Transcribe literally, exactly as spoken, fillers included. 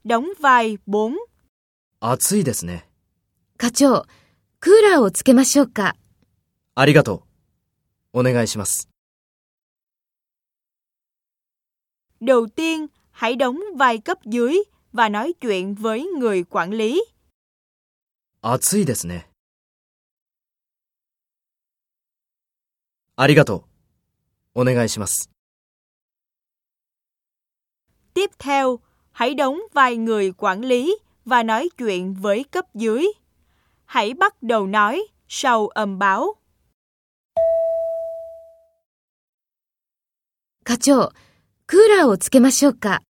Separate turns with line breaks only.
đóng vai bốn.
暑いですね。
課長、クーラーをつけましょうか。
ありがとう。お願いします。
Đầu tiên, hãy đóng vai cấp dưới và nói chuyện với người quản lý.
暑いですね。ありがとう。お願いします。
Tiếp theo, hãy đóng vai người quản lý và nói chuyện với cấp dưới. Hãy bắt đầu nói sau âm báo.
課長、クーラーをつけましょうか。